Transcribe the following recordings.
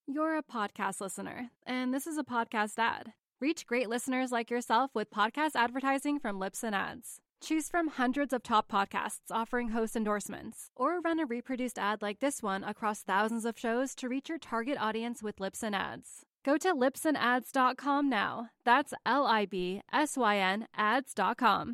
You're a podcast listener, and this is a podcast ad. Reach great listeners like yourself with podcast advertising from Libsyn Ads. Choose from hundreds of top podcasts offering host endorsements, or run a reproduced ad like this one across thousands of shows to reach your target audience with Libsyn Ads. Go to libsynads.com now. That's LIBSYN ads.com.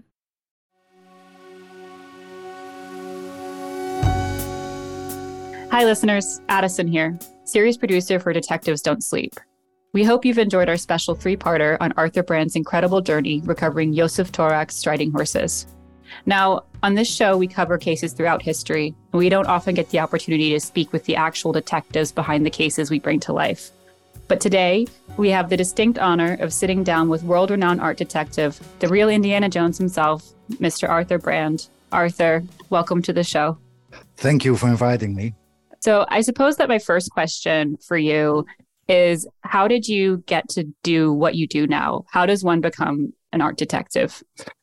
Hi, listeners. Addison here, series producer for Detectives Don't Sleep. We hope you've enjoyed our special three-parter on Arthur Brand's incredible journey recovering Josef Torak's striding horses. Now, on this show, we cover cases throughout history, and we don't often get the opportunity to speak with the actual detectives behind the cases we bring to life. But today, we have the distinct honor of sitting down with world-renowned art detective, the real Indiana Jones himself, Mr. Arthur Brand. Arthur, welcome to the show. Thank you for inviting me. So I suppose that my first question for you is, how did you get to do what you do now? How does one become an art detective?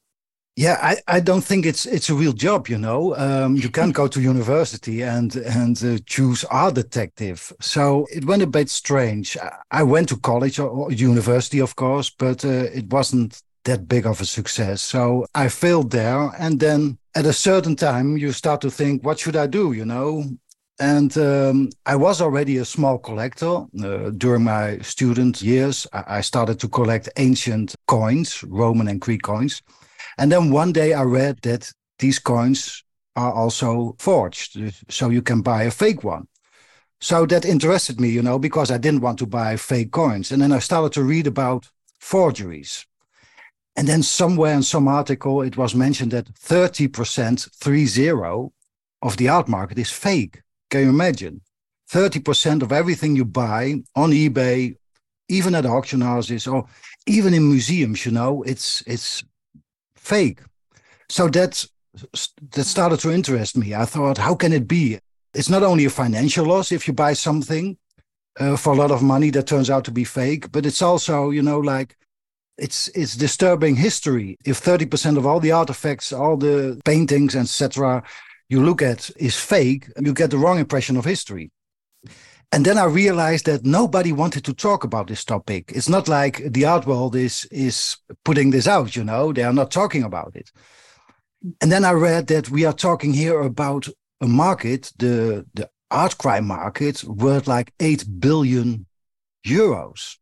Yeah, I don't think it's a real job, you know. You can't go to university and choose art detective. So it went a bit strange. I went to college or university, of course, but it wasn't that big of a success. So I failed there. And then at a certain time, you start to think, what should I do, you know? And I was already a small collector. During my student years, I started to collect ancient coins, Roman and Greek coins. And then one day I read that these coins are also forged, so you can buy a fake one. So that interested me, you know, because I didn't want to buy fake coins. And then I started to read about forgeries. And then somewhere in some article, it was mentioned that 30%, 30, of the art market is fake. Can you imagine? 30% of everything you buy on eBay, even at auction houses or even in museums, you know, it's fake. So that started to interest me. I thought, how can it be? It's not only a financial loss if you buy something for a lot of money that turns out to be fake, but it's also, you know, like it's disturbing history. If 30% of all the artifacts, all the paintings, etc., you look at is fake, you get the wrong impression of history. And then I realized that nobody wanted to talk about this topic. It's not like the art world is putting this out, you know, they are not talking about it. And then I read that we are talking here about a market, the art crime market, worth like 8 billion euros.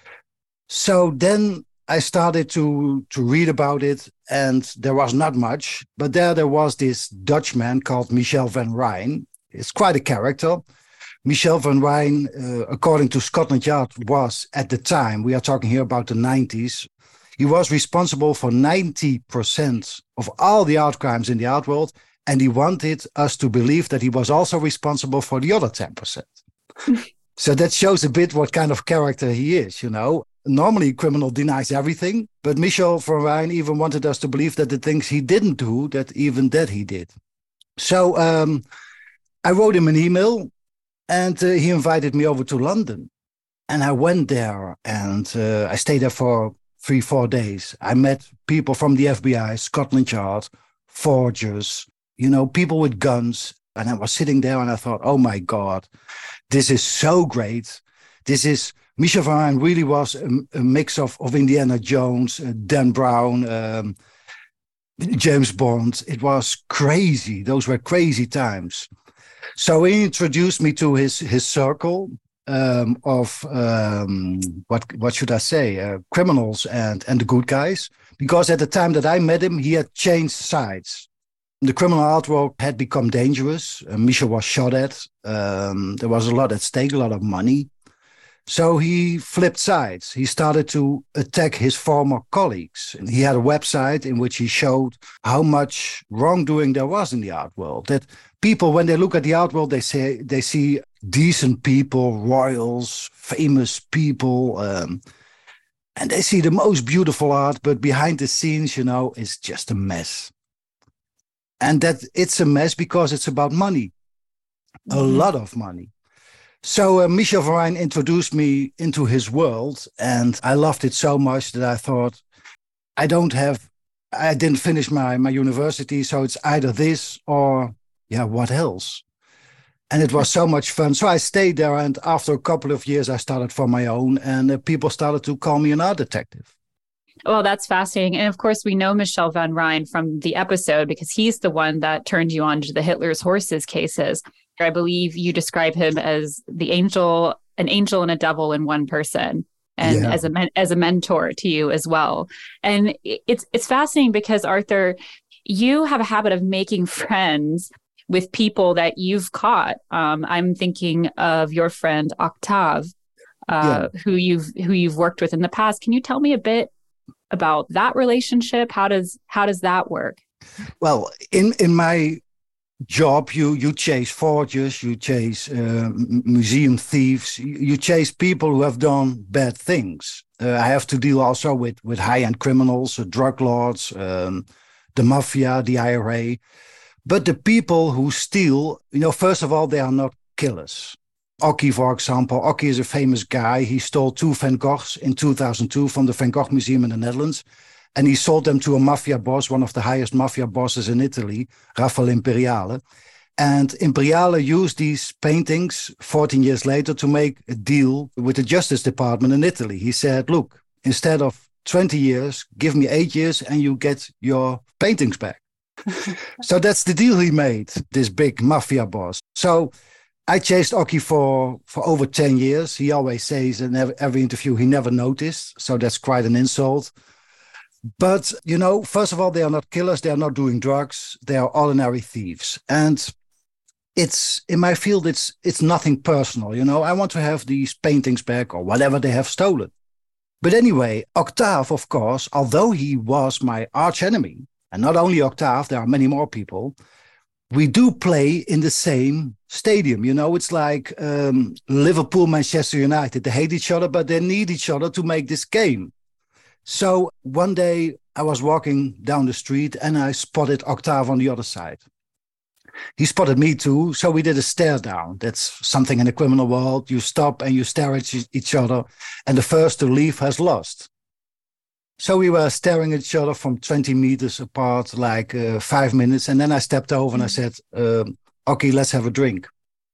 So then I started to read about it, and there was not much, but there was this Dutchman called Michel van Rijn. It's quite a character. Michel van Rijn, according to Scotland Yard, was at the time, we are talking here about the 90s, he was responsible for 90% of all the art crimes in the art world, and he wanted us to believe that he was also responsible for the other 10%. So that shows a bit what kind of character he is, you know. Normally, a criminal denies everything, but Michel van Rijn even wanted us to believe that the things he didn't do, that he did. So I wrote him an email, and he invited me over to London. And I went there, and I stayed there for 3-4 days. I met people from the FBI, Scotland Yard, forgers, you know, people with guns. And I was sitting there and I thought, oh my God, this is so great. Michel van Rijn really was a mix of Indiana Jones, Dan Brown, James Bond. It was crazy. Those were crazy times. So he introduced me to his circle of what should I say, criminals and the good guys. Because at the time that I met him, he had changed sides. The criminal art world had become dangerous. Michel was shot at. There was a lot at stake, a lot of money. So he flipped sides. He started to attack his former colleagues. And he had a website in which he showed how much wrongdoing there was in the art world. That people, when they look at the art world, they see decent people, royals, famous people, and they see the most beautiful art. But behind the scenes, you know, it's just a mess. And that it's a mess because it's about money, a lot of money. So Michel van Rijn introduced me into his world, and I loved it so much that I thought, I didn't finish my university, so it's either this or, what else? And it was so much fun. So I stayed there. And after a couple of years, I started for my own. And people started to call me an art detective. Well, that's fascinating. And of course, we know Michel van Rijn from the episode because he's the one that turned you on to the Hitler's Horses cases. I believe you describe him as an angel and a devil in one person, and as a mentor to you as well. And it's fascinating because, Arthur, you have a habit of making friends with people that you've caught. I'm thinking of your friend Octave, who you've worked with in the past. Can you tell me a bit about that relationship? How does that work? Well, in my job, you chase forgers, you chase museum thieves, you chase people who have done bad things. I have to deal also with high-end criminals, drug lords, the mafia, the IRA. But the people who steal, first of all, they are not killers. Oki, for example, Oki is a famous guy. He stole 2 Van Goghs in 2002 from the Van Gogh Museum in the Netherlands. And he sold them to a mafia boss, one of the highest mafia bosses in Italy, Raffaele Imperiale. And Imperiale used these paintings 14 years later to make a deal with the Justice Department in Italy. He said, look, instead of 20 years, give me 8 years and you get your paintings back. So that's the deal he made, this big mafia boss. So I chased Oki for over 10 years. He always says in every interview he never noticed. So that's quite an insult. But, first of all, they are not killers. They are not doing drugs. They are ordinary thieves. And it's in my field, it's nothing personal. I want to have these paintings back or whatever they have stolen. But anyway, Octave, of course, although he was my arch enemy, and not only Octave, there are many more people, we do play in the same stadium. It's like Liverpool, Manchester United. They hate each other, but they need each other to make this game. So one day I was walking down the street and I spotted Octave on the other side. He spotted me too. So we did a stare down. That's something in the criminal world. You stop and you stare at each other, and the first to leave has lost. So we were staring at each other from 20 meters apart, like 5 minutes. And then I stepped over and I said, okay, let's have a drink.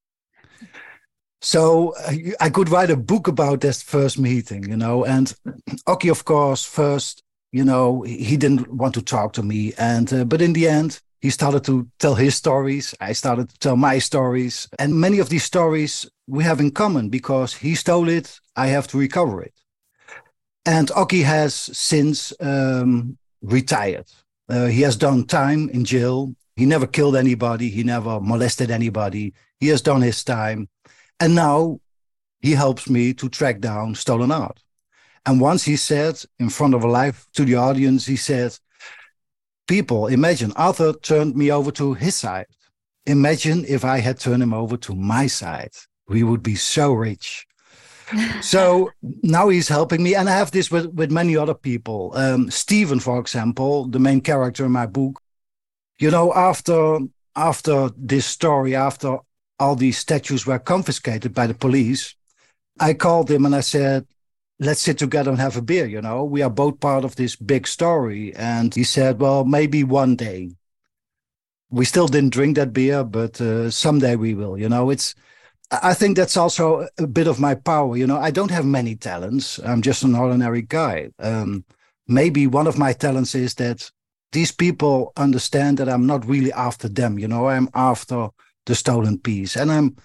So I could write a book about this first meeting, and Oki, of course, first, he didn't want to talk to me. And but in the end, he started to tell his stories. I started to tell my stories. And many of these stories we have in common because he stole it. I have to recover it. And Oki has since retired. He has done time in jail. He never killed anybody. He never molested anybody. He has done his time. And now he helps me to track down stolen art. And once he said, in front of a live to the audience, he said, people, imagine Arthur turned me over to his side. Imagine if I had turned him over to my side. We would be so rich. So now he's helping me. And I have this with many other people. Stephen, for example, the main character in my book, after this story, after all these statues were confiscated by the police, I called him and I said, let's sit together and have a beer. We are both part of this big story. And he said, well, maybe one day. We still didn't drink that beer, but someday we will. I think that's also a bit of my power. I don't have many talents. I'm just an ordinary guy. Maybe one of my talents is that these people understand that I'm not really after them. I'm after the stolen piece. And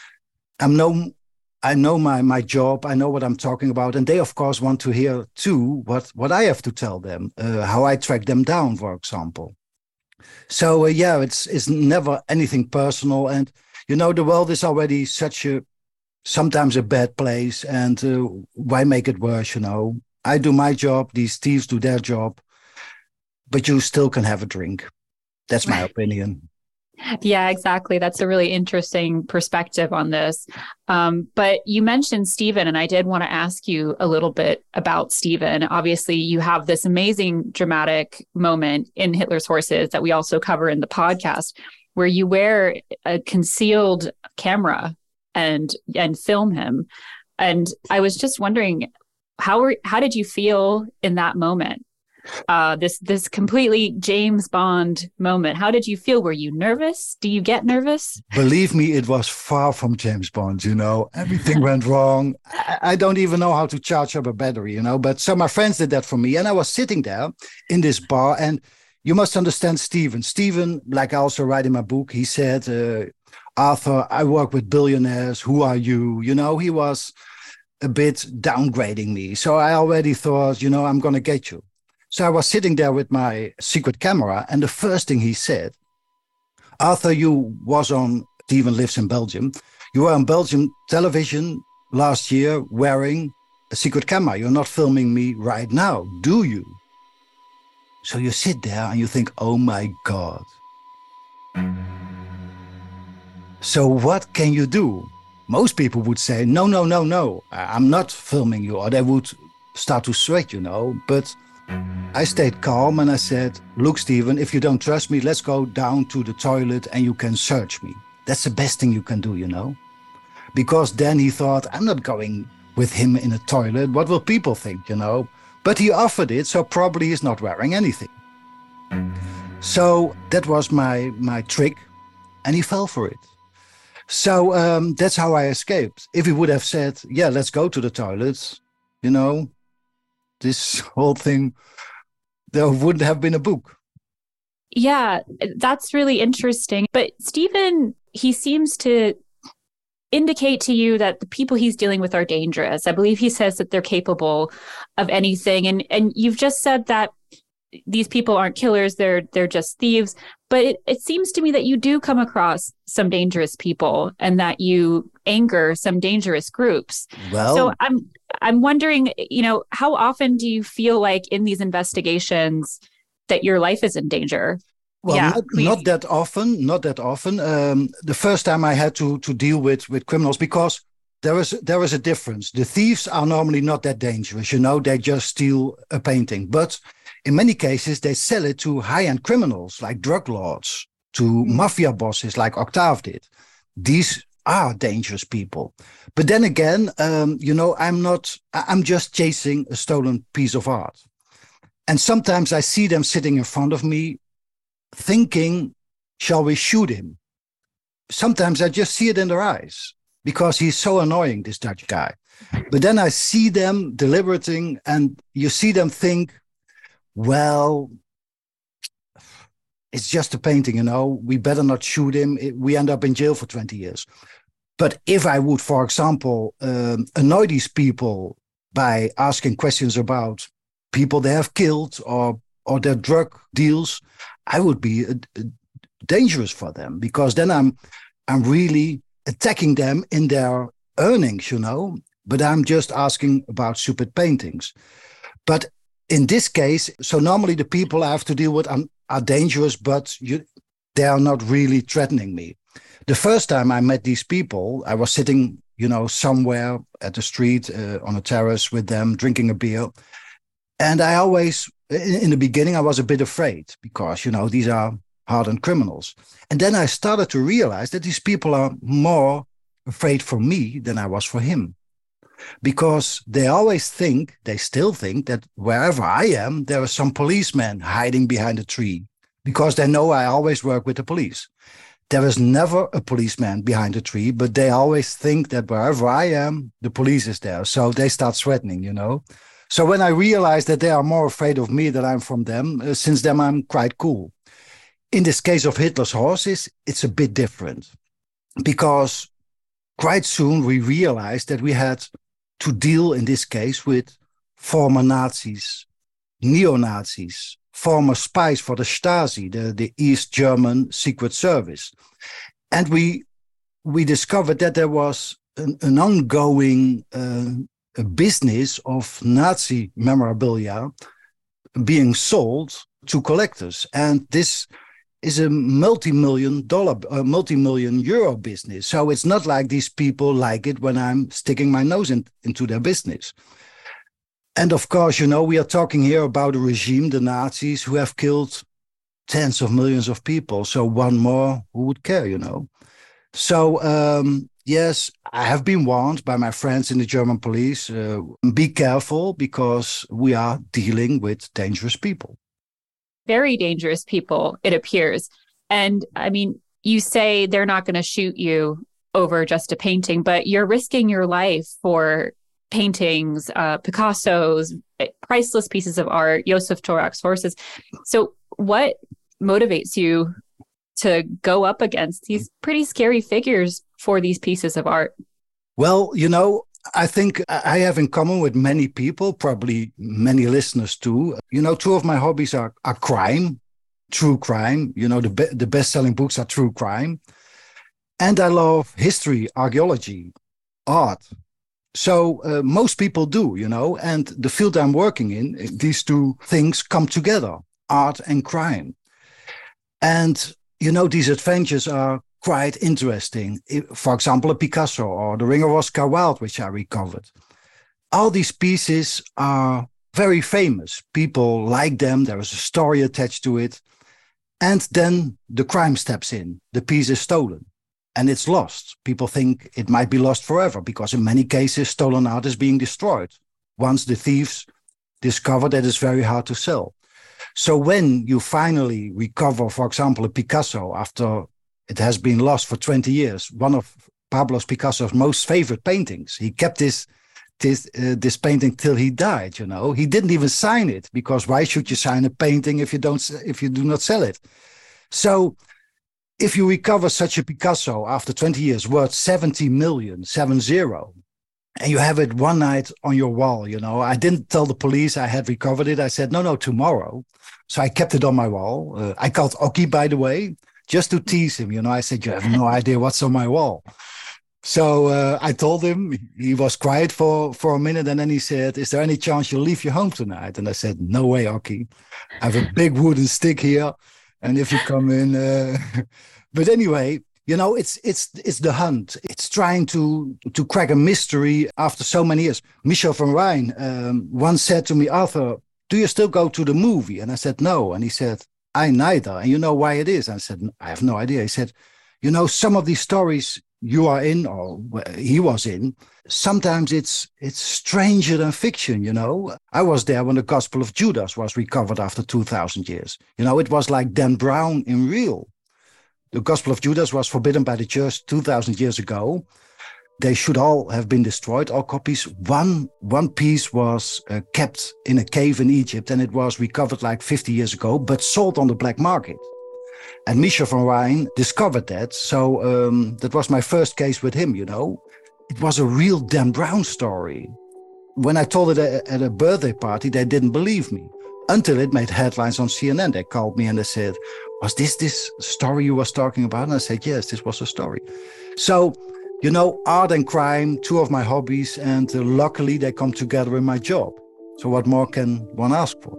I know my job. I know what I'm talking about. And they, of course, want to hear too what I have to tell them, how I track them down, for example. So, it's never anything personal. And, the world is already sometimes a bad place. And why make it worse, I do my job. These thieves do their job. But you still can have a drink. That's my opinion. Yeah, exactly. That's a really interesting perspective on this. But you mentioned Stephen, and I did want to ask you a little bit about Stephen. Obviously, you have this amazing dramatic moment in Hitler's Horses that we also cover in the podcast, where you wear a concealed camera and film him. And I was just wondering, how did you feel in that moment? this completely James Bond moment. How did you feel? Were you nervous? Do you get nervous? Believe me, it was far from James Bond, Everything went wrong. I don't even know how to charge up a battery, But so my friends did that for me. And I was sitting there in this bar. And you must understand Stephen. Stephen, like I also write in my book, he said, Arthur, I work with billionaires. Who are you? He was a bit downgrading me. So I already thought, I'm going to get you. So I was sitting there with my secret camera, and the first thing he said, Arthur, you was on, Stephen lives in Belgium, you were on Belgium television last year wearing a secret camera. You're not filming me right now, do you? So you sit there and you think, oh my God. So what can you do? Most people would say, no, I'm not filming you, or they would start to sweat, but I stayed calm and I said, look, Stephen, if you don't trust me, let's go down to the toilet and you can search me. That's the best thing you can do, Because then he thought, I'm not going with him in a toilet. What will people think, But he offered it, so probably he's not wearing anything. So that was my trick, and he fell for it. So that's how I escaped. If he would have said, yeah, let's go to the toilet, this whole thing, there wouldn't have been a book. Yeah, that's really interesting. But Stephen, he seems to indicate to you that the people he's dealing with are dangerous. I believe he says that they're capable of anything. And you've just said that these people aren't killers, they're just thieves. But it seems to me that you do come across some dangerous people and that you anger some dangerous groups. Well, so I'm wondering, how often do you feel like in these investigations that your life is in danger? Well, yeah, not that often. The first time I had to deal with criminals, because there is a difference. The thieves are normally not that dangerous, they just steal a painting. But in many cases, they sell it to high-end criminals like drug lords, to mafia bosses like Octave did. These are dangerous people. But then again, I'm just chasing a stolen piece of art. And sometimes I see them sitting in front of me thinking, shall we shoot him? Sometimes I just see it in their eyes because he's so annoying, this Dutch guy. But then I see them deliberating and you see them think, well, it's just a painting, we better not shoot him. We end up in jail for 20 years. But if I would, for example, annoy these people by asking questions about people they have killed or their drug deals, I would be dangerous for them, because then I'm really attacking them in their earnings, but I'm just asking about stupid paintings. But in this case, so normally the people I have to deal with are dangerous, but they are not really threatening me. The first time I met these people, I was sitting, somewhere at the street on a terrace with them, drinking a beer. And I always, in the beginning, I was a bit afraid because, these are hardened criminals. And then I started to realize that these people are more afraid for me than I was for him. Because they still think that wherever I am, there are some policemen hiding behind a tree, because they know I always work with the police. There is never a policeman behind a tree, but they always think that wherever I am, the police is there. So they start threatening, So when I realized that they are more afraid of me than I'm from them, since then I'm quite cool. In this case of Hitler's horses, it's a bit different, because quite soon we realized that we had to deal in this case with former Nazis, neo-Nazis, former spies for the Stasi, the East German Secret Service. And we discovered that there was an ongoing business of Nazi memorabilia being sold to collectors. And this is a multi-million euro business. So it's not like these people like it when I'm sticking my nose into their business. And of course, we are talking here about a regime, the Nazis, who have killed tens of millions of people. So one more, who would care, So, yes, I have been warned by my friends in the German police, be careful because we are dealing with dangerous people. Very dangerous people, it appears. And I mean, you say they're not going to shoot you over just a painting, but you're risking your life for paintings, Picasso's, priceless pieces of art, Josef Torak's horses. So what motivates you to go up against these pretty scary figures for these pieces of art? Well, I think I have in common with many people, probably many listeners too. Two of my hobbies are crime, true crime. The best-selling books are true crime. And I love history, archaeology, art. So most people do, and the field I'm working in, these two things come together, art and crime. And, these adventures are quite interesting. For example, a Picasso or the Ring of Oscar Wilde, which I recovered. All these pieces are very famous. People like them. There is a story attached to it. And then the crime steps in. The piece is stolen and it's lost. People think it might be lost forever because in many cases, stolen art is being destroyed. Once the thieves discover that it's very hard to sell. So when you finally recover, for example, a Picasso after it has been lost for 20 years, one of Pablo Picasso's most favorite paintings, he kept this painting till he died. He didn't even sign it because why should you sign a painting if you do not sell it? So if you recover such a Picasso after 20 years worth 70 million, 70, and you have it one night on your wall, I didn't tell the police I had recovered it. I said, no, tomorrow. So I kept it on my wall. I called Oki, by the way, just to tease him. I said, you have no idea what's on my wall. So I told him. He was quiet for a minute, and then he said, is there any chance you'll leave your home tonight? And I said, no way, Oki. I have a big wooden stick here, and if you come in... But anyway, it's the hunt. It's trying to crack a mystery after so many years. Michel van Rijn once said to me, Arthur, do you still go to the movie? And I said, no. And he said, I neither. And you know why it is? And I said, I have no idea. He said, some of these stories you are in, or he was in, sometimes it's stranger than fiction, I was there when the Gospel of Judas was recovered after 2,000 years. It was like Dan Brown in real. The Gospel of Judas was forbidden by the church 2,000 years ago. They should all have been destroyed, all copies. One piece was kept in a cave in Egypt, and it was recovered like 50 years ago, but sold on the black market. And Michel van Rijn discovered that. So that was my first case with him, It was a real Dan Brown story. When I told it at a birthday party, they didn't believe me. Until it made headlines on CNN. They called me and they said, was this story you was talking about? And I said, yes, this was a story. So, art and crime, two of my hobbies, and luckily they come together in my job. So what more can one ask for?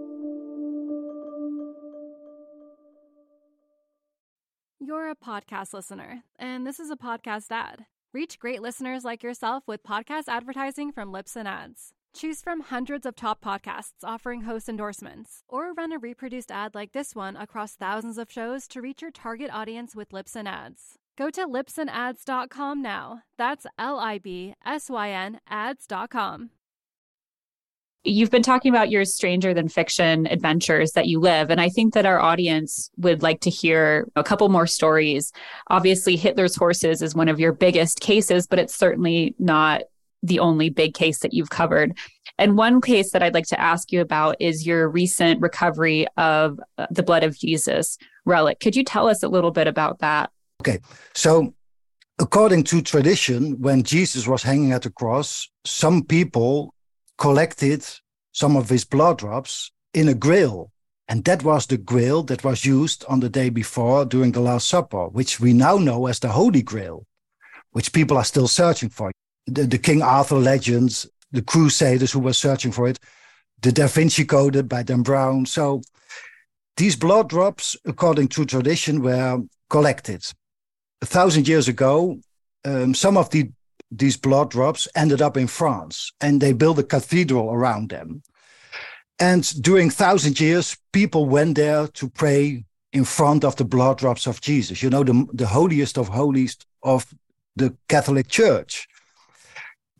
You're a podcast listener, and this is a podcast ad. Reach great listeners like yourself with podcast advertising from Libsyn Ads. Choose from hundreds of top podcasts offering host endorsements, or run a reproduced ad like this one across thousands of shows to reach your target audience with Libsyn Ads. Go to libsynads.com now. That's LIBSYN ads.com. You've been talking about your stranger than fiction adventures that you live, and I think that our audience would like to hear a couple more stories. Obviously, Hitler's Horses is one of your biggest cases, but it's certainly not the only big case that you've covered. And one case that I'd like to ask you about is your recent recovery of the blood of Jesus relic. Could you tell us a little bit about that? Okay. So according to tradition, when Jesus was hanging at the cross, some people collected some of his blood drops in a grail. And that was the grail that was used on the day before during the Last Supper, which we now know as the Holy Grail, which people are still searching for. The King Arthur legends, the Crusaders who were searching for it, the Da Vinci Code by Dan Brown. So these blood drops, according to tradition, were collected. 1,000 years ago, some of these blood drops ended up in France, and they built a cathedral around them. And during 1,000 years, people went there to pray in front of the blood drops of Jesus, the holiest of holies of the Catholic Church.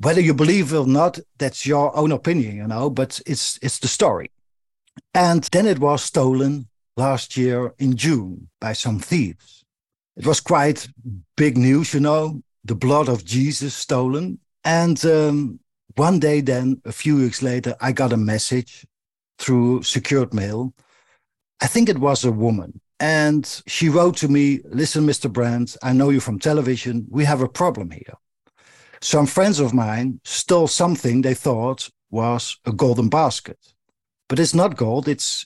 Whether you believe it or not, that's your own opinion, but it's the story. And then it was stolen last year in June by some thieves. It was quite big news, the blood of Jesus stolen. And one day then, a few weeks later, I got a message through secured mail. I think it was a woman. And she wrote to me, listen, Mr. Brandt, I know you from television. We have a problem here. Some friends of mine stole something they thought was a golden basket. But it's not gold, it's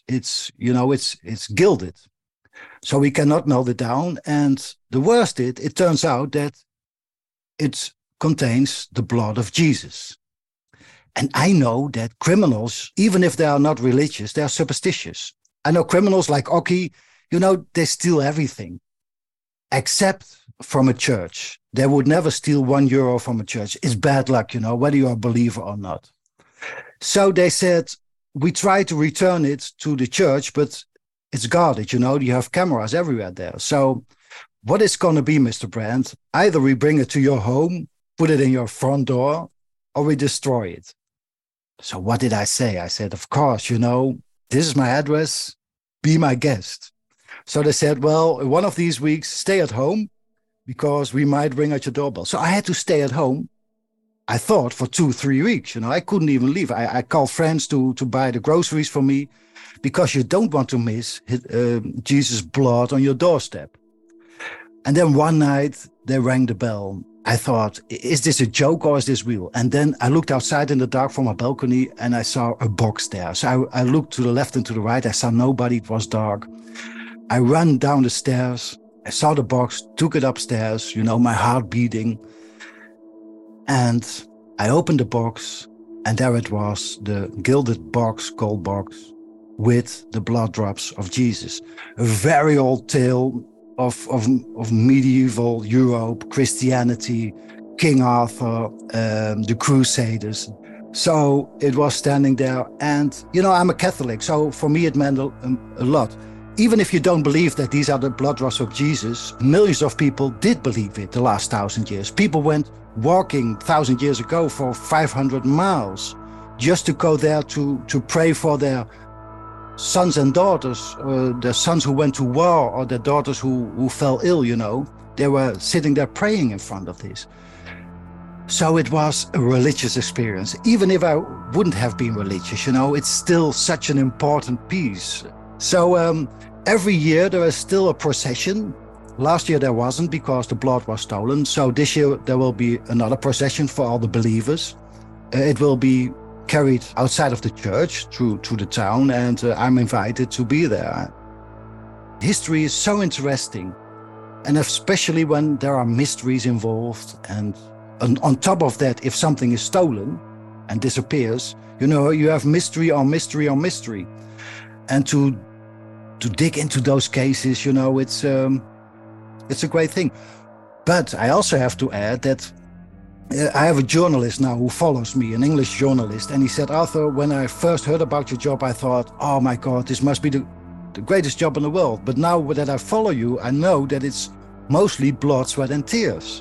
gilded. So we cannot melt it down. And the worst, it turns out that it contains the blood of Jesus. And I know that criminals, even if they are not religious, they are superstitious. I know criminals like Oki, they steal everything except from a church. They would never steal €1 from a church. It's bad luck, whether you're a believer or not. So they said, we try to return it to the church, but it's guarded, you have cameras everywhere there. So what is going to be, Mr. Brandt? Either we bring it to your home, put it in your front door, or we destroy it. So what did I say? I said, of course, this is my address, be my guest. So they said, well, one of these weeks, stay at home because we might ring at your doorbell. So I had to stay at home, I thought, for 2-3 weeks. I couldn't even leave. I called friends to buy the groceries for me because you don't want to miss Jesus' blood on your doorstep. And then one night they rang the bell. I thought, is this a joke or is this real? And then I looked outside in the dark from my balcony and I saw a box there. So I looked to the left and to the right. I saw nobody. It was dark. I ran down the stairs. I saw the box, took it upstairs, my heart beating. And I opened the box and there it was, the gilded box, gold box, with the blood drops of Jesus. A very old tale of medieval Europe, Christianity, King Arthur, the Crusaders. So it was standing there. And, I'm a Catholic, so for me it meant a lot. Even if you don't believe that these are the blood drops of Jesus, millions of people did believe it the last 1,000 years. People went walking 1,000 years ago for 500 miles just to go there to pray for their sons and daughters, their sons who went to war or their daughters who fell ill, They were sitting there praying in front of this. So it was a religious experience. Even if I wouldn't have been religious, it's still such an important piece. So every year there is still a procession. Last year there wasn't because the blood was stolen. So this year there will be another procession for all the believers. It will be carried outside of the church through the town, and I'm invited to be there. History is so interesting, and especially when there are mysteries involved. And on top of that, if something is stolen and disappears, you have mystery on mystery on mystery. And to dig into those cases, it's a great thing. But I also have to add that I have a journalist now who follows me, an English journalist, and he said, Arthur, when I first heard about your job, I thought, oh my God, this must be the greatest job in the world. But now that I follow you, I know that it's mostly blood, sweat, and tears.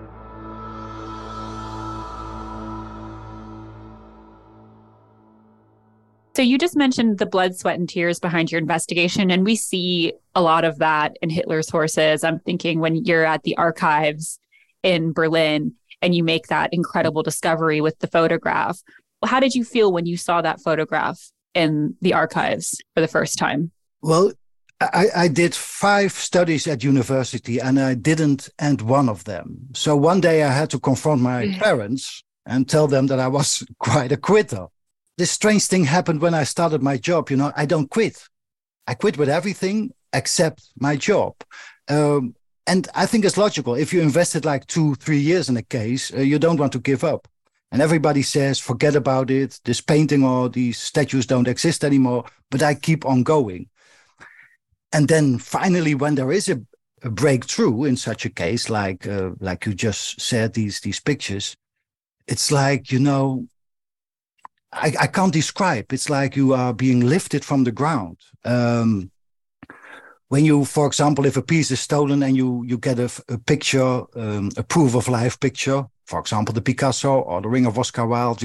So you just mentioned the blood, sweat, and tears behind your investigation, and we see a lot of that in Hitler's Horses. I'm thinking when you're at the archives in Berlin and you make that incredible discovery with the photograph. How did you feel when you saw that photograph in the archives for the first time? Well, I did 5 studies at university and I didn't end one of them. So one day I had to confront my parents and tell them that I was quite a quitter. This strange thing happened when I started my job. I don't quit. I quit with everything except my job. And I think it's logical. If you invested like 2-3 years in a case, you don't want to give up. And everybody says, forget about it. This painting or these statues don't exist anymore. But I keep on going. And then finally, when there is a breakthrough in such a case, like you just said, these pictures, it's like, I can't describe. It's like you are being lifted from the ground. when you, for example, if a piece is stolen and you get a picture, a proof of life picture, for example, the Picasso or the ring of Oscar Wilde,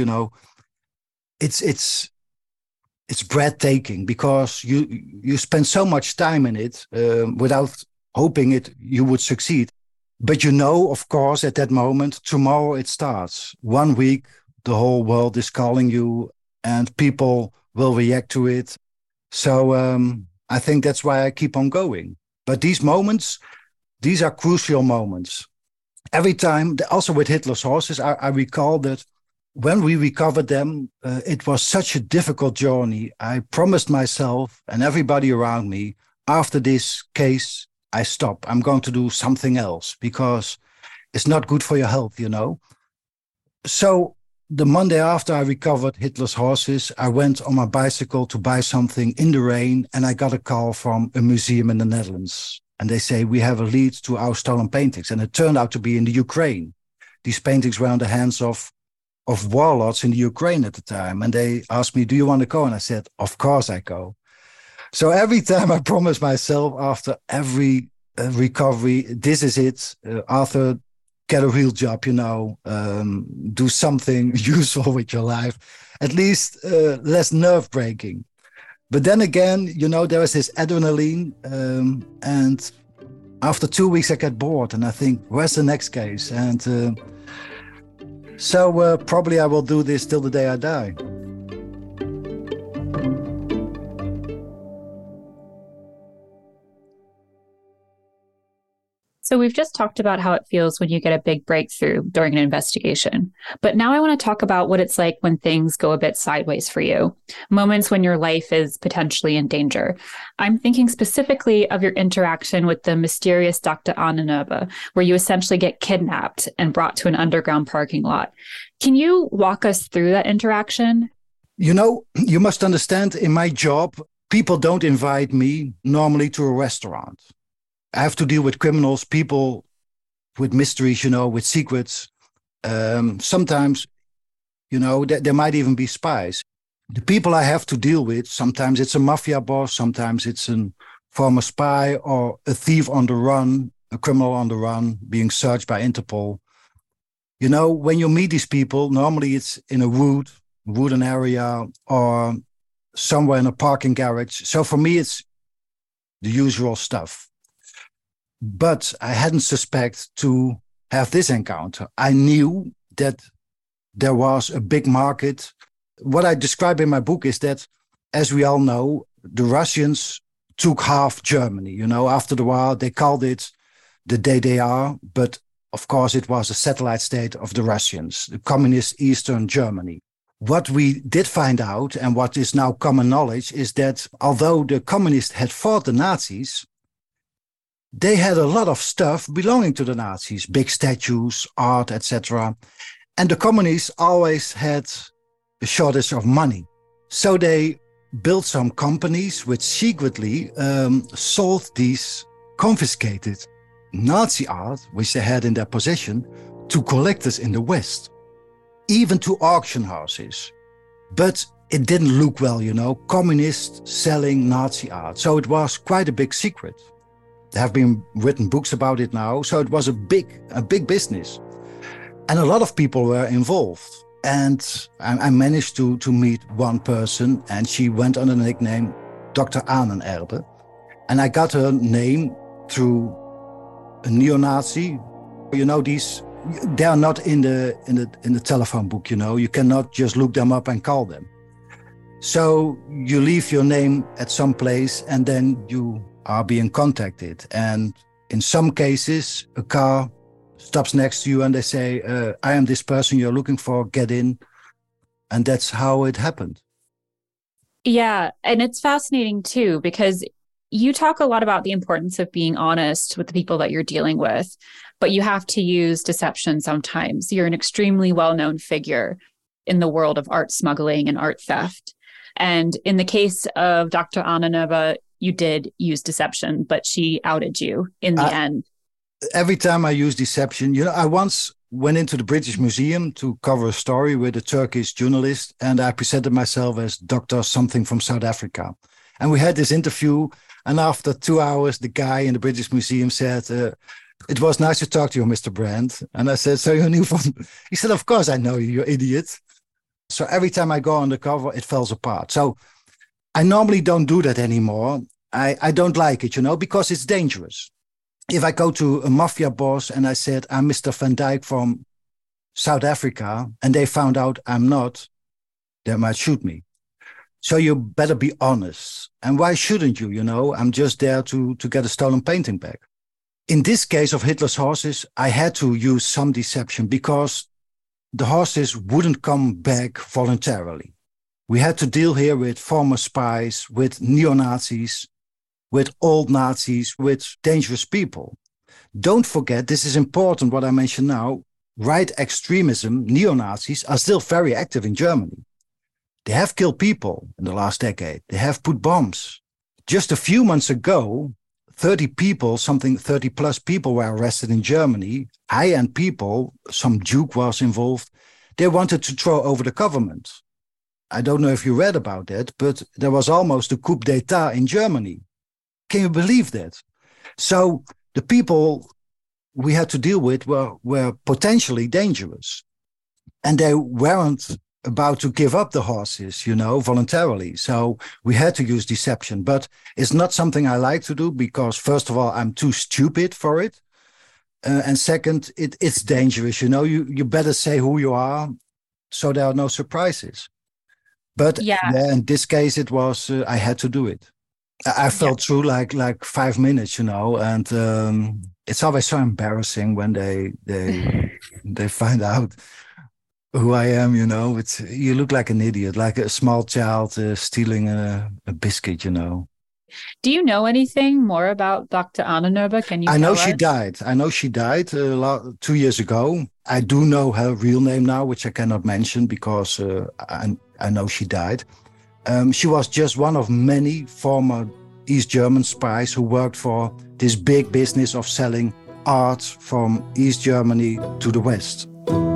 it's breathtaking because you spend so much time in it without hoping you would succeed. But of course, at that moment, tomorrow it starts. 1 week, the whole world is calling you and people will react to it. So I think that's why I keep on going. But these moments, these are crucial moments. Every time, also with Hitler's Horses, I recall that when we recovered them, it was such a difficult journey. I promised myself and everybody around me, after this case, I stop. I'm going to do something else because it's not good for your health, So the Monday after I recovered Hitler's Horses, I went on my bicycle to buy something in the rain, and I got a call from a museum in the Netherlands. And they say, we have a lead to our stolen paintings. And it turned out to be in the Ukraine. These paintings were in the hands of warlords in the Ukraine at the time. And they asked me, do you want to go? And I said, of course I go. So every time I promise myself after every recovery, this is it, Arthur, get a real job, do something useful with your life, at least less nerve-breaking. But then again, there is this adrenaline, and after 2 weeks I get bored and I think, where's the next case? And so probably I will do this till the day I die. So we've just talked about how it feels when you get a big breakthrough during an investigation. But now I want to talk about what it's like when things go a bit sideways for you, moments when your life is potentially in danger. I'm thinking specifically of your interaction with the mysterious Dr. Arne Nerbe, where you essentially get kidnapped and brought to an underground parking lot. Can you walk us through that interaction? You must understand, in my job, people don't invite me normally to a restaurant. I have to deal with criminals, people with mysteries, with secrets. Sometimes, there might even be spies. The people I have to deal with, sometimes it's a mafia boss, sometimes it's a former spy or a thief on the run, a criminal on the run, being searched by Interpol. When you meet these people, normally it's in a wooden area or somewhere in a parking garage. So for me, it's the usual stuff. But I hadn't suspected to have this encounter. I knew that there was a big market. What I describe in my book is that, as we all know, the Russians took half Germany. After the war, they called it the DDR, but of course it was a satellite state of the Russians, the communist Eastern Germany. What we did find out, and what is now common knowledge, is that although the communists had fought the Nazis, they had a lot of stuff belonging to the Nazis, big statues, art, etc. And the communists always had a shortage of money. So they built some companies which secretly sold these confiscated Nazi art, which they had in their possession, to collectors in the West, even to auction houses. But it didn't look well, communists selling Nazi art. So it was quite a big secret. There have been written books about it now. So it was a big business. And a lot of people were involved. And I managed to meet one person, and she went under the nickname Dr. Arne Nerbe. And I got her name through a neo-Nazi. They are not in the telephone book, You cannot just look them up and call them. So you leave your name at some place and then you are being contacted. And in some cases, a car stops next to you and they say, I am this person you're looking for, get in. And that's how it happened. Yeah. And it's fascinating too, because you talk a lot about the importance of being honest with the people that you're dealing with, but you have to use deception sometimes. You're an extremely well-known figure in the world of art smuggling and art theft. And in the case of Dr. Arne Nerbe, you did use deception, but she outed you in the end. Every time I use deception, I once went into the British Museum to cover a story with a Turkish journalist, and I presented myself as Dr. something from South Africa. And we had this interview. And after 2 hours, the guy in the British Museum said, it was nice to talk to you, Mr. Brand. And I said, so you knew from... He said, of course I know you, you idiot. So every time I go undercover, it falls apart. So I normally don't do that anymore. I don't like it, because it's dangerous. If I go to a mafia boss and I said, I'm Mr. Van Dijk from South Africa, and they found out I'm not, they might shoot me. So you better be honest. And why shouldn't you, I'm just there to get a stolen painting back. In this case of Hitler's horses, I had to use some deception because the horses wouldn't come back voluntarily. We had to deal here with former spies, with neo-Nazis, with old Nazis, with dangerous people. Don't forget, this is important what I mentioned now, right extremism, neo-Nazis are still very active in Germany. They have killed people in the last decade. They have put bombs. Just a few months ago, 30 plus people were arrested in Germany. High-end people, some duke was involved. They wanted to throw over the government. I don't know if you read about that, but there was almost a coup d'etat in Germany. Can you believe that? So the people we had to deal with were potentially dangerous. And they weren't about to give up the horses, voluntarily. So we had to use deception. But it's not something I like to do because, first of all, I'm too stupid for it. And second, it's dangerous. You better say who you are so there are no surprises. But in this case, it was, I had to do it. I felt through like 5 minutes, and it's always so embarrassing when they find out who I am, you look like an idiot, like a small child stealing a biscuit, Do you know anything more about Dr. Ahnenerbe? Can you I know she died. I know she died 2 years ago. I do know her real name now, which I cannot mention because I know she died. She was just one of many former East German spies who worked for this big business of selling art from East Germany to the West.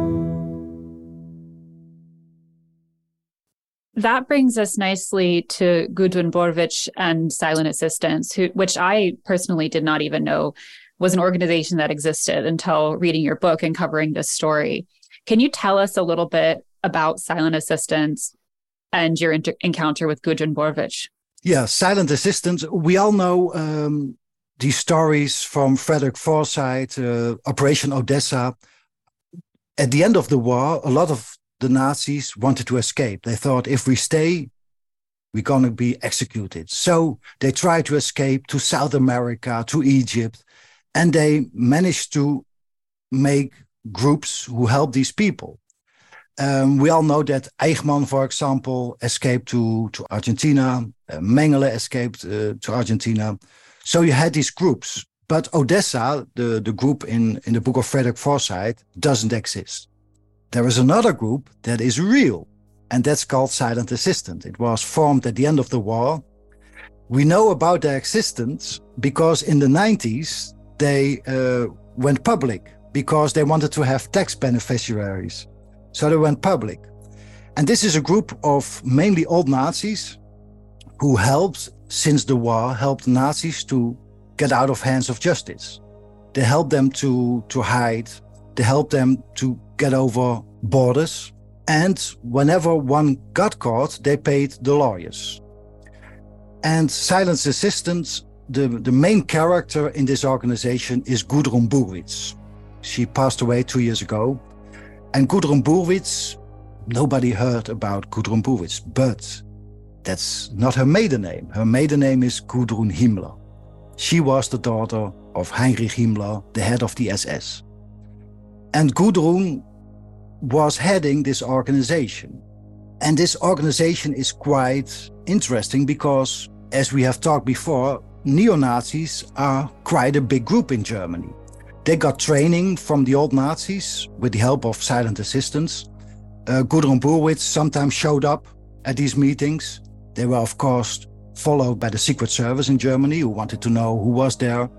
That brings us nicely to Gudrun Borwitsch and Silent Assistance, which I personally did not even know was an organization that existed until reading your book and covering this story. Can you tell us a little bit about Silent Assistance and your encounter with Gudrun Borwitsch? Yeah, Silent Assistance. We all know these stories from Frederick Forsyth, Operation Odessa. At the end of the war, a lot of the Nazis wanted to escape. They thought, if we stay, we're going to be executed. So they tried to escape to South America, to Egypt, and they managed to make groups who helped these people. We all know that Eichmann, for example, escaped to Argentina. Mengele escaped to Argentina. So you had these groups. But Odessa, the group in the book of Frederick Forsyth, doesn't exist. There is another group that is real, and that's called Silent Assistance. It was formed at the end of the war. We know about their existence because in the 90s, they went public because they wanted to have tax beneficiaries. So they went public. And this is a group of mainly old Nazis who helped, since the war, helped Nazis to get out of hands of justice. They helped them to hide. They helped them to get over borders. And whenever one got caught, they paid the lawyers. And Silent Assistance, the main character in this organization is Gudrun Borwitsch. She passed away 2 years ago. And Gudrun Borwitsch, nobody heard about Gudrun Borwitsch, but that's not her maiden name. Her maiden name is Gudrun Himmler. She was the daughter of Heinrich Himmler, the head of the SS. And Gudrun was heading this organization. And this organization is quite interesting because, as we have talked before, neo-Nazis are quite a big group in Germany. They got training from the old Nazis with the help of Silent Assistance. Gudrun Borwitsch sometimes showed up at these meetings. They were, of course, followed by the Secret Service in Germany, who wanted to know who was there.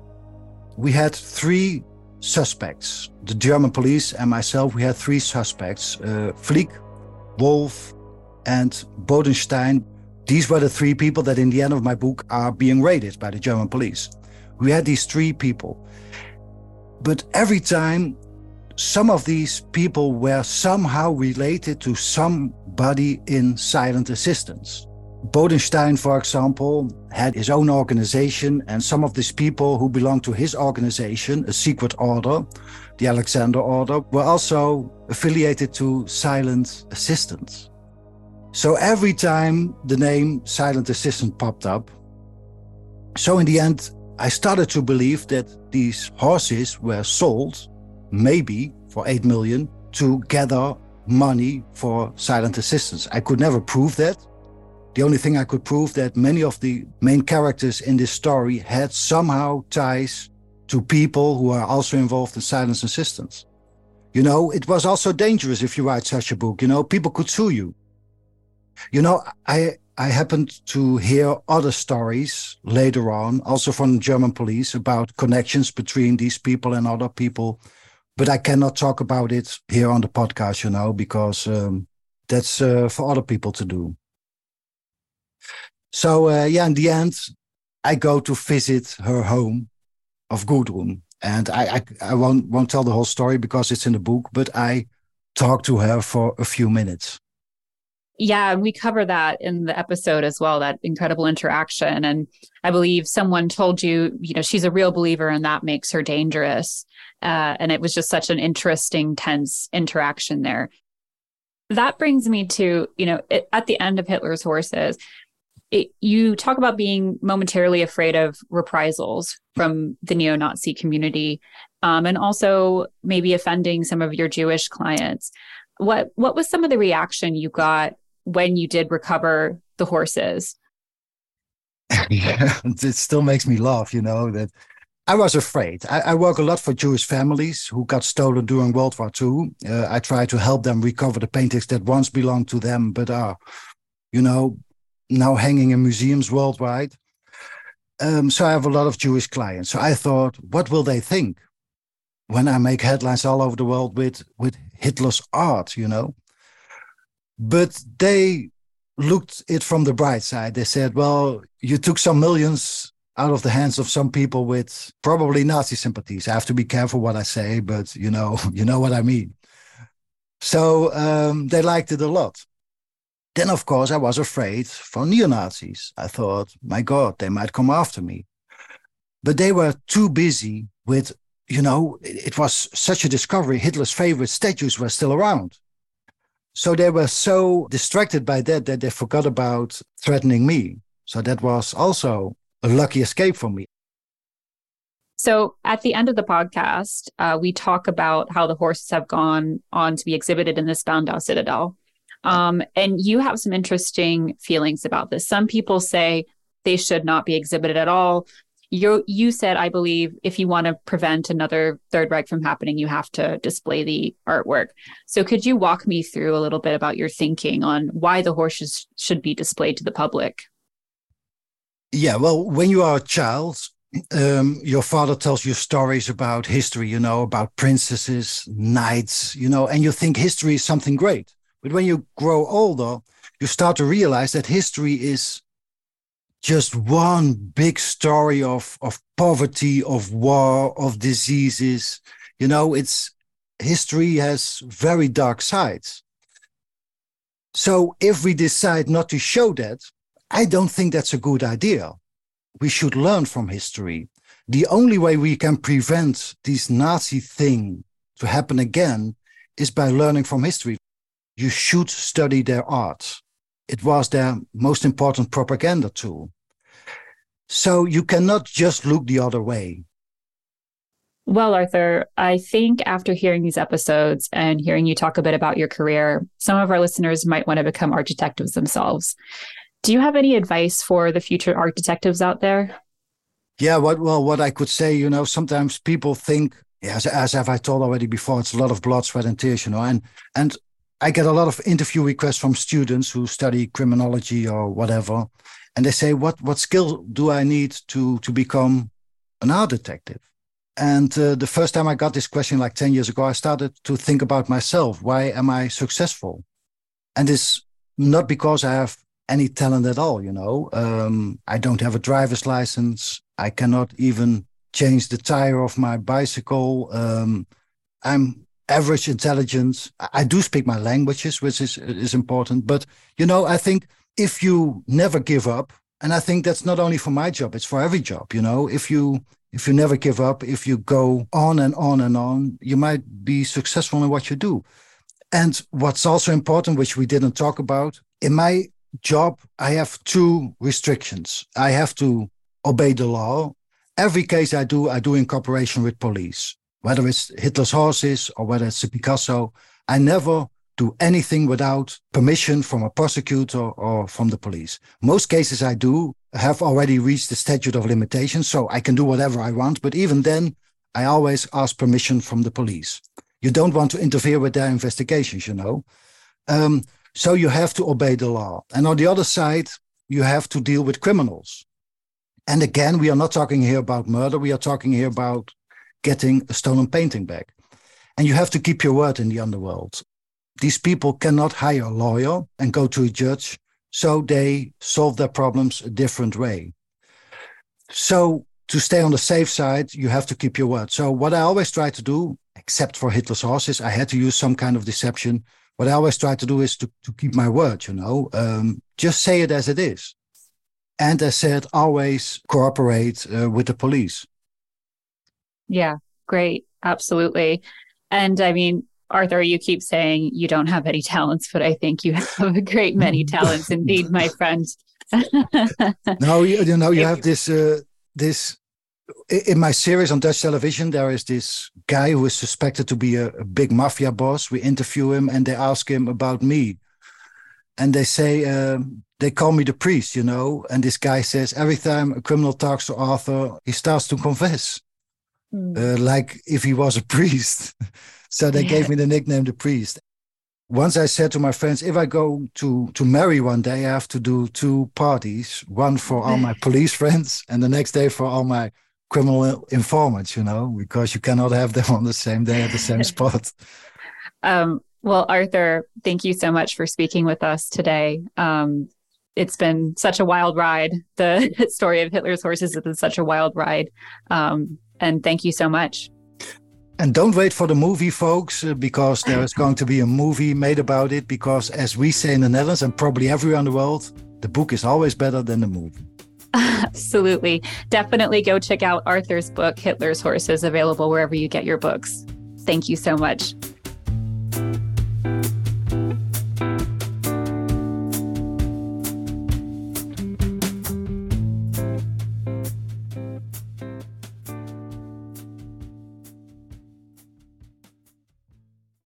We had 3 suspects. The German police and myself, we had 3 suspects. Flick, Wolf, and Bodenstein. These were the three people that in the end of my book are being raided by the German police. We had these three people. But every time, some of these people were somehow related to somebody in silent assistance. Bodenstein, for example, had his own organization, and some of these people who belonged to his organization, a secret order, the Alexander Order, were also affiliated to silent assistance. So every time the name silent assistant popped up, so in the end, I started to believe that these horses were sold, maybe for 8 million, to gather money for silent assistance. I could never prove that. The only thing I could prove that many of the main characters in this story had somehow ties to people who are also involved in silent assistance. You know, it was also dangerous if you write such a book. You know, people could sue you. You know, I happened to hear other stories later on, also from the German police, about connections between these people and other people. But I cannot talk about it here on the podcast, you know, because that's for other people to do. So, in the end, I go to visit her home of Gudrun. And I won't tell the whole story because it's in the book, but I talk to her for a few minutes. Yeah, we cover that in the episode as well, that incredible interaction. And I believe someone told you, you know, she's a real believer and that makes her dangerous. And it was just such an interesting, tense interaction there. That brings me to, you know, at the end of Hitler's Horses, you talk about being momentarily afraid of reprisals from the neo-Nazi community, and also maybe offending some of your Jewish clients. What was some of the reaction you got when you did recover the horses? Yeah, it still makes me laugh, you know, that I was afraid. I work a lot for Jewish families who got stolen during World War II. I try to help them recover the paintings that once belonged to them, but are, you know, now hanging in museums worldwide. So I have a lot of Jewish clients. So I thought, what will they think when I make headlines all over the world with Hitler's art, you know? But they looked it from the bright side. They said, well, you took some millions out of the hands of some people with probably Nazi sympathies. I have to be careful what I say, but you know what I mean. So they liked it a lot. Then, of course, I was afraid for neo-Nazis. I thought, my God, they might come after me. But they were too busy with, you know, it was such a discovery. Hitler's favorite statues were still around. So they were so distracted by that they forgot about threatening me. So that was also a lucky escape for me. So at the end of the podcast, we talk about how the horses have gone on to be exhibited in the Spandau Citadel. And you have some interesting feelings about this. Some people say they should not be exhibited at all. You said, I believe, if you want to prevent another Third Reich from happening, you have to display the artwork. So could you walk me through a little bit about your thinking on why the horses should be displayed to the public? Yeah, well, when you are a child, your father tells you stories about history, you know, about princesses, knights, you know, and you think history is something great. But when you grow older, you start to realize that history is just one big story of poverty, of war, of diseases. You know, history has very dark sides. So if we decide not to show that, I don't think that's a good idea. We should learn from history. The only way we can prevent this Nazi thing to happen again is by learning from history. You should study their art. It was their most important propaganda tool. So you cannot just look the other way. Well, Arthur, I think after hearing these episodes and hearing you talk a bit about your career, some of our listeners might want to become art detectives themselves. Do you have any advice for the future art detectives out there? Yeah, what I could say, you know, sometimes people think, as have I told already before, it's a lot of blood, sweat, and tears, you know, and I get a lot of interview requests from students who study criminology or whatever, and they say, what skill do I need to become an art detective? And the first time I got this question like 10 years ago, I started to think about myself. Why am I successful? And it's not because I have any talent at all, you know. I don't have a driver's license. I cannot even change the tire of my bicycle. I'm average intelligence. I do speak my languages, which is important. But, you know, I think if you never give up, and I think that's not only for my job, it's for every job, you know, if you never give up, if you go on and on and on, you might be successful in what you do. And what's also important, which we didn't talk about, in my job, I have 2 restrictions. I have to obey the law. Every case I do in cooperation with police, whether it's Hitler's Horses or whether it's a Picasso. I never do anything without permission from a prosecutor or from the police. Most cases I do have already reached the statute of limitations, so I can do whatever I want. But even then, I always ask permission from the police. You don't want to interfere with their investigations, you know. So you have to obey the law. And on the other side, you have to deal with criminals. And again, we are not talking here about murder. We are talking here about getting a stolen painting back. And you have to keep your word in the underworld. These people cannot hire a lawyer and go to a judge, so they solve their problems a different way. So to stay on the safe side, you have to keep your word. So what I always try to do, except for Hitler's Horses, I had to use some kind of deception. What I always try to do is to keep my word, you know, just say it as it is. And as said, always cooperate with the police. Yeah, great. Absolutely. And I mean, Arthur, you keep saying you don't have any talents, but I think you have a great many talents indeed, my friend. No, you know, you have this in my series on Dutch television, there is this guy who is suspected to be a big mafia boss. We interview him and they ask him about me. And they say, they call me the priest, you know. And this guy says, every time a criminal talks to Arthur, he starts to confess. Like if he was a priest. So they gave me the nickname, the priest. Once I said to my friends, if I go to marry one day, I have to do 2 parties, one for all my police friends and the next day for all my criminal informants, you know, because you cannot have them on the same day at the same spot. Well, Arthur, thank you so much for speaking with us today. It's been such a wild ride. The story of Hitler's Horses has been such a wild ride. And thank you so much. And don't wait for the movie, folks, because there is going to be a movie made about it. Because as we say in the Netherlands and probably everywhere in the world, the book is always better than the movie. Absolutely. Definitely go check out Arthur's book, Hitler's Horses, available wherever you get your books. Thank you so much.